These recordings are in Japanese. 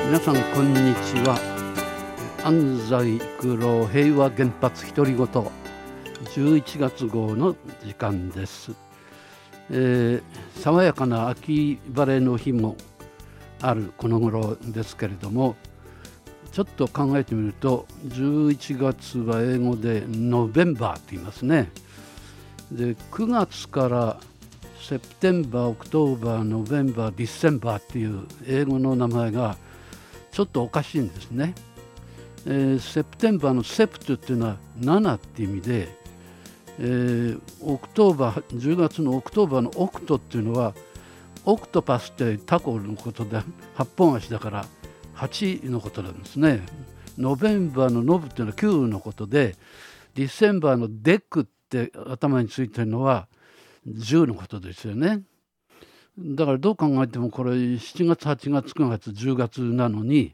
皆さんこんにちは。安西育郎平和原発独り言11月号の時間です。爽やかな秋晴れの日もあるこの頃ですけれども、ちょっと考えてみると11月は英語でノベンバーと言いますね。で9月からセプテンバー、オクトーバー、ノベンバー、ディセンバーっていう英語の名前がちょっとおかしいんですね。セプテンバーのセプトっていうのは7って意味で、オクトーバー、10月のオクトーバーのオクトっていうのはオクトパスってタコのことで8本足だから8のことなんですね。ノベンバーのノブっていうのは9のことで、ディセンバーのデックって頭についてるのは10のことですよね。だからどう考えてもこれ7月8月9月10月なのに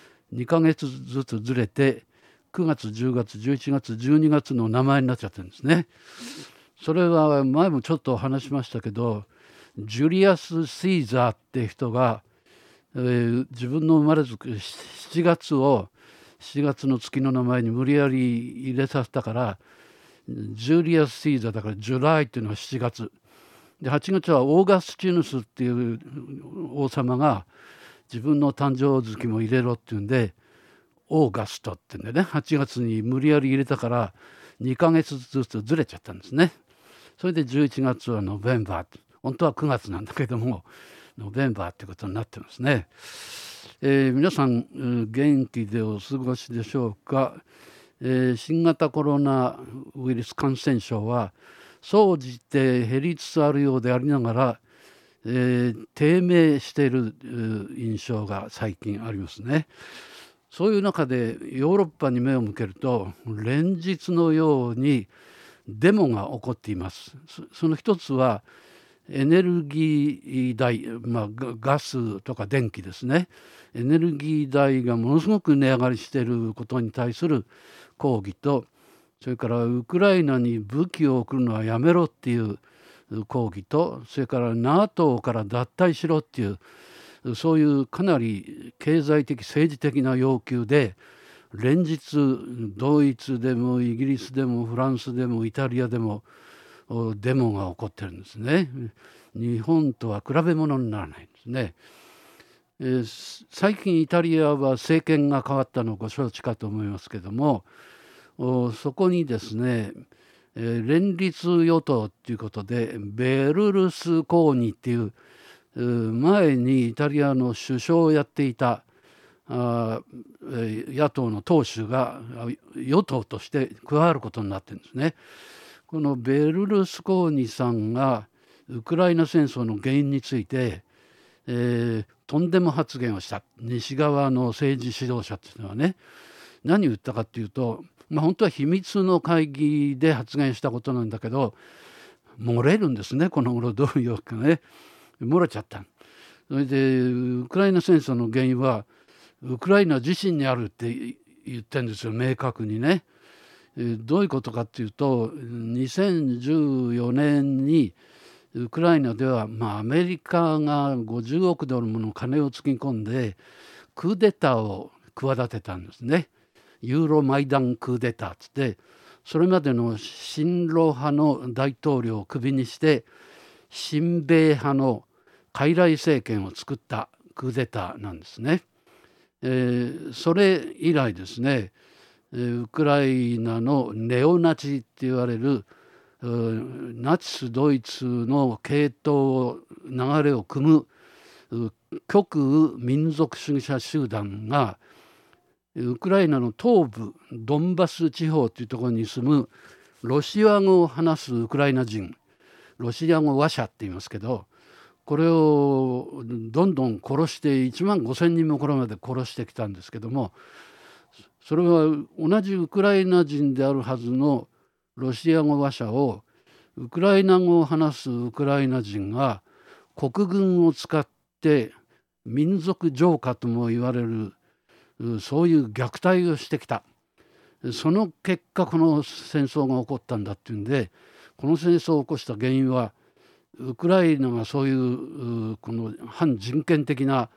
2ヶ月ずつずれて9月10月11月12月の名前になっちゃってるんですね。それは前もちょっと話しましたけど、ジュリアス・シーザーって人が、自分の生まれ月7月を7月の月の名前に無理やり入れさせたから、ジュリアス・シーザーだからジュライっていうのは7月で、8月はオーガスチヌスっていう王様が自分の誕生月も入れろっていうんでオーガストってんでね、8月に無理やり入れたから2ヶ月ずつずれちゃったんですね。それで11月はノベンバー、本当は9月なんだけどもノベンバーってことになってますね。皆さん元気でお過ごしでしょうか。新型コロナウイルス感染症は総じて減りつつあるようでありながら、低迷している印象が最近ありますね。そういう中でヨーロッパに目を向けると連日のようにデモが起こっています。その一つはエネルギー代、ガスとか電気ですね。エネルギー代がものすごく値上がりしていることに対する抗議と、それからウクライナに武器を送るのはやめろっていう抗議と、それから NATO から脱退しろっていうそういうかなり経済的政治的な要求で連日ドイツでもイギリスでもフランスでもイタリアでもデモが起こってるんですね。日本とは比べ物にならないんですね。最近イタリアは政権が変わったのをご承知かと思いますけども、そこにですね、連立与党ということでベルルスコーニっていう前にイタリアの首相をやっていた野党の党首が与党として加わることになってるんですね。このベルルスコーニさんがウクライナ戦争の原因について、とんでも発言をした。西側の政治指導者っていうのはね、何を言ったかっていうと、本当は秘密の会議で発言したことなんだけど漏れるんですね。この頃どういうかね漏れちゃった。それでウクライナ戦争の原因はウクライナ自身にあるって言ってるんですよ、明確にね。どういうことかっていうと、2014年にウクライナでは、アメリカが50億ドルもの金をつぎ込んでクーデターを企てたんですね。ユーロマイダンクーデターっつって、それまでの親ロ派の大統領をクビにして親米派の傀儡政権を作ったクーデターなんですね。それ以来ですね、ウクライナのネオナチって言われるナチスドイツの系統流れを組む極右民族主義者集団がウクライナの東部ドンバス地方というところに住むロシア語を話すウクライナ人、ロシア語話者って言いますけど、これをどんどん殺して1万5,000人もこれまで殺してきたんですけども、それは同じウクライナ人であるはずのロシア語話者をウクライナ語を話すウクライナ人が国軍を使って民族浄化とも言われるそういう虐待をしてきた。その結果この戦争が起こったんだっていうんで、この戦争を起こした原因はウクライナがそういうこの反人権的な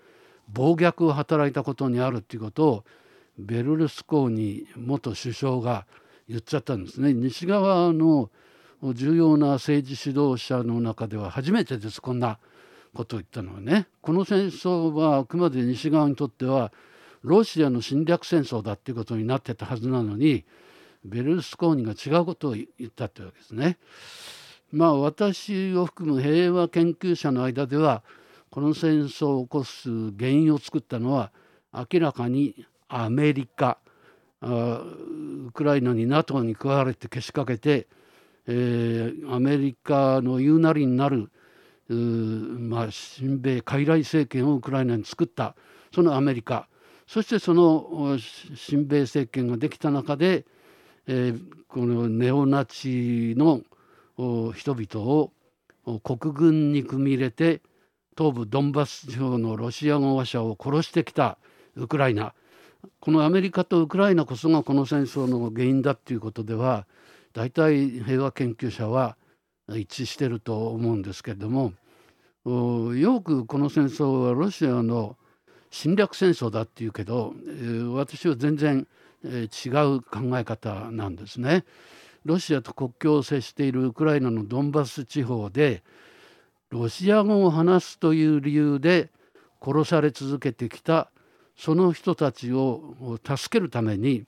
暴虐を働いたことにあるっていうことをベルルスコーニ元首相が言っちゃったんですね。西側の重要な政治指導者の中では初めてです、こんなことを言ったのはね。この戦争はあくまで西側にとってはロシアの侵略戦争だっていうことになってたはずなのに、ベルルスコーニが違うことを言ったってわけですね。私を含む平和研究者の間では、この戦争を起こす原因を作ったのは明らかにアメリカ、ウクライナに NATO に加われてけしかけて、アメリカの言うなりになる親米傀儡政権をウクライナに作ったそのアメリカ、そしてその親米政権ができた中で、このネオナチの人々を国軍に組み入れて東部ドンバス地方のロシア語話者を殺してきたウクライナ、このアメリカとウクライナこそがこの戦争の原因だということでは大体平和研究者は一致していると思うんですけれども、よくこの戦争はロシアの侵略戦争だっていうけど、私は全然違う考え方なんですね。ロシアと国境を接しているウクライナのドンバス地方でロシア語を話すという理由で殺され続けてきたその人たちを助けるために、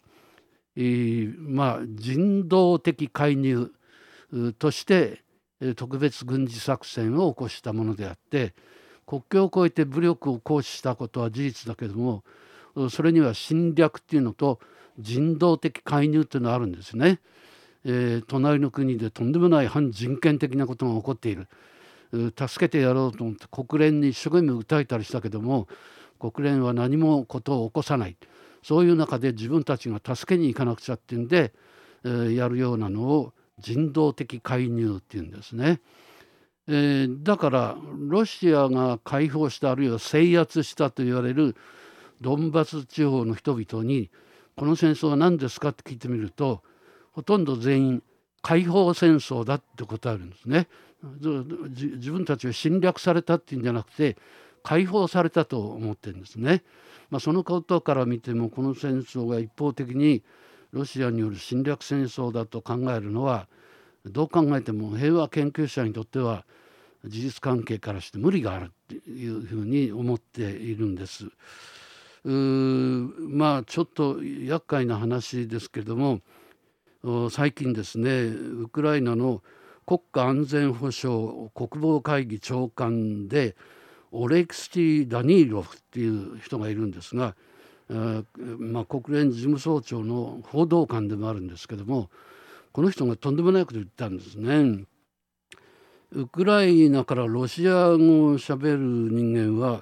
人道的介入として特別軍事作戦を起こしたものであって、国境を越えて武力を行使したことは事実だけども、それには侵略っていうのと人道的介入っていうのがあるんですね。隣の国でとんでもない反人権的なことが起こっている、助けてやろうと思って国連に一生懸命訴えたりしたけども、国連は何もことを起こさない。そういう中で自分たちが助けに行かなくちゃっていうんで、やるようなのを人道的介入っていうんですね。だからロシアが解放した、あるいは制圧したと言われるドンバス地方の人々にこの戦争は何ですかって聞いてみると、ほとんど全員解放戦争だって答えるんですね。自分たちは侵略されたっていうんじゃなくて解放されたと思ってるんですね。そのことから見てもこの戦争が一方的にロシアによる侵略戦争だと考えるのはどう考えても平和研究者にとっては事実関係からして無理があるっていうふうに思っているんです。ちょっと厄介な話ですけれども、最近ですね、ウクライナの国家安全保障国防会議長官でオレクシー・ダニーロフっていう人がいるんですが、国連事務総長の報道官でもあるんですけども、この人がとんでもないことを言ったんですね。ウクライナからロシア語をしゃべる人間は、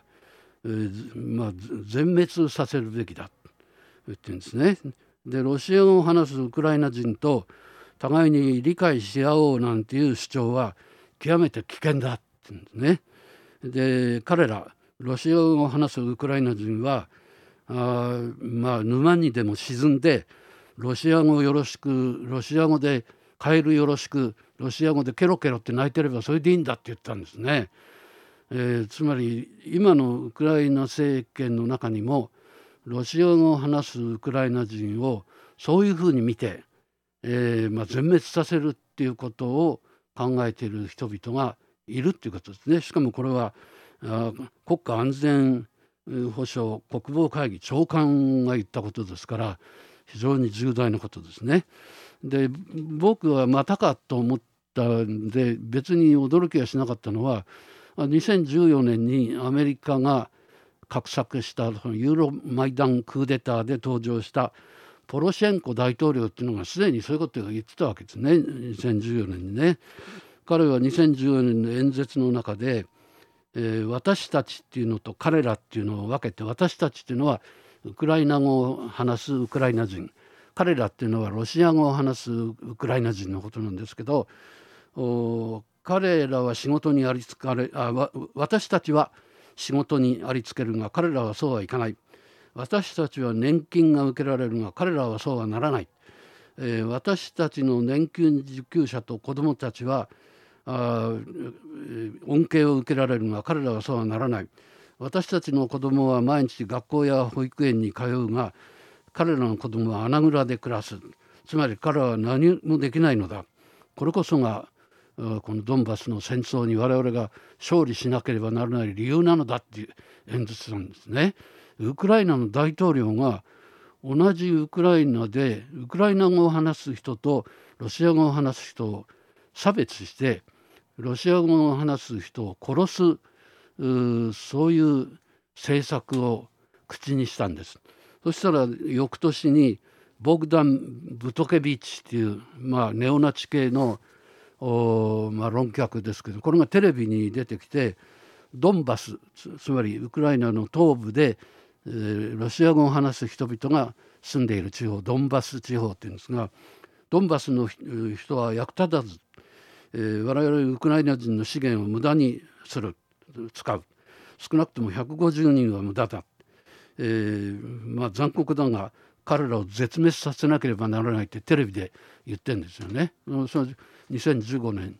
全滅させるべきだと言ってるんですね。でロシア語を話すウクライナ人と互いに理解し合おうなんていう主張は極めて危険だって言うんですね。で彼らロシア語を話すウクライナ人は沼にでも沈んでロシア語よろしく、ロシア語でカエルよろしく、ロシア語でケロケロって鳴いてればそれでいいんだって言ったんですね。つまり今のウクライナ政権の中にもロシア語を話すウクライナ人をそういうふうに見て、全滅させるっていうことを考えている人々がいるっていうことですね。しかもこれは国家安全保障国防会議長官が言ったことですから非常に重大なことですね。で僕はまたかと思ったんで別に驚きはしなかったのは、2014年にアメリカが画策したユーロマイダンクーデターで登場したポロシェンコ大統領っていうのがすでにそういうことを言ってたわけですね。2014年にね、彼は2014年の演説の中で、私たちっていうのと彼らっていうのを分けて、私たちっていうのはウクライナ語を話すウクライナ人、彼らっていうのはロシア語を話すウクライナ人のことなんですけど、彼らは仕事にありつかれ私たちは仕事にありつけるが彼らはそうはいかない。私たちは年金が受けられるが彼らはそうはならない。私たちの年金受給者と子どもたちは恩恵を受けられるが彼らはそうはならない。 私たちの子供は毎日学校や保育園に通うが、彼らの子供は穴蔵で暮らす。つまり彼らは何もできないのだ。これこそがこのドンバスの戦争に我々が勝利しなければならない理由なのだっていう演説なんですね。ウクライナの大統領が同じウクライナでウクライナ語を話す人とロシア語を話す人を差別して、ロシア語を話す人を殺すそういう政策を口にしたんです。そしたら翌年にボグダン・ブトケビッチっていう、ネオナチ系の論客ですけど、これがテレビに出てきて、ドンバス、つまりウクライナの東部で、ロシア語を話す人々が住んでいる地方、ドンバス地方っていうんですが、ドンバスの人は役立たず、我々ウクライナ人の資源を無駄に使う、少なくとも150人は無駄だ、残酷だが彼らを絶滅させなければならないってテレビで言ってるんですよね。それ2015年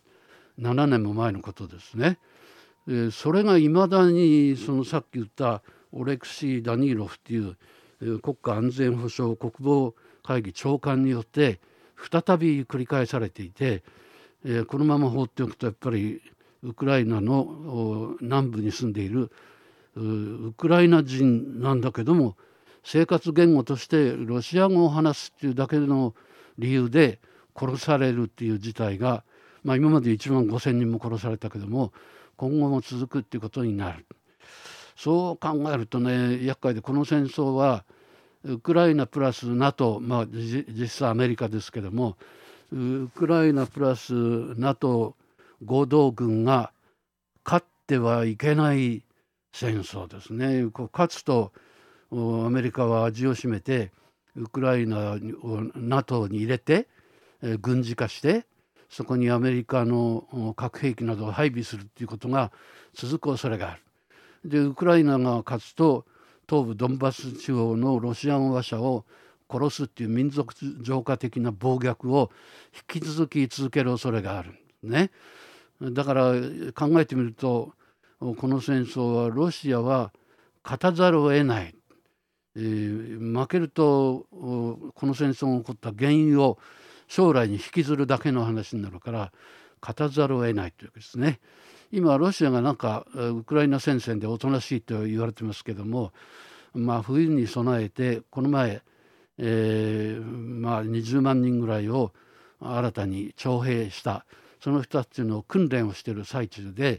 7年も前のことですね。それがいまだにさっき言ったオレクシー・ダニーロフっていう国家安全保障国防会議長官によって再び繰り返されていて、このまま放っておくとやっぱりウクライナの南部に住んでいるウクライナ人なんだけども、生活言語としてロシア語を話すっていうだけの理由で殺されるっていう事態が、今まで1万5,000人も殺されたけども今後も続くっていうことになる。そう考えるとね、厄介で、この戦争はウクライナプラス NATO、実際アメリカですけども、ウクライナプラス NATO 合同軍が勝ってはいけない戦争ですね。勝つとアメリカは味を占めてウクライナを NATO に入れて軍事化して、そこにアメリカの核兵器などを配備するっていうことが続く恐れがある。でウクライナが勝つと東部ドンバス地方のロシア語話者を殺すっていう民族浄化的な暴虐を引き続き続ける恐れがあるね。だから考えてみると、この戦争はロシアは勝たざるを得ない、負けるとこの戦争が起こった原因を将来に引きずるだけの話になるから勝たざるを得ないというわけですね。今ロシアがウクライナ戦線でおとなしいと言われてますけども、冬に備えてこの前、20万人ぐらいを新たに徴兵した、その人たちの訓練をしている最中で、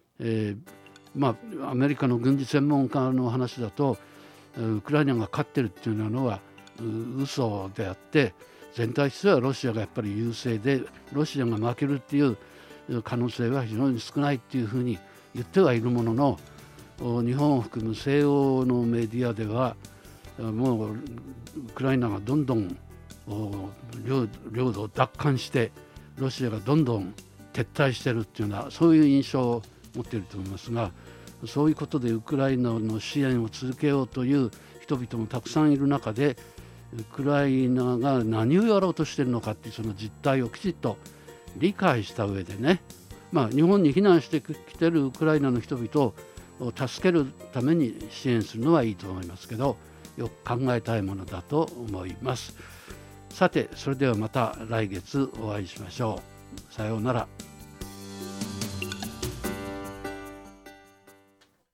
アメリカの軍事専門家の話だとウクライナが勝ってるっていうのは嘘であって、全体としてはロシアがやっぱり優勢でロシアが負けるっていう可能性は非常に少ないっていうふうに言ってはいるものの、日本を含む西欧のメディアではもうウクライナがどんどん領土を奪還してロシアがどんどん撤退しているっていうような、そういう印象を持っていると思いますが、そういうことでウクライナの支援を続けようという人々もたくさんいる中で、ウクライナが何をやろうとしているのかっていうその実態をきちっと理解した上でね、日本に避難してきているウクライナの人々を助けるために支援するのはいいと思いますけど、よく考えたいものだと思います。さて、それではまた来月お会いしましょう。さようなら。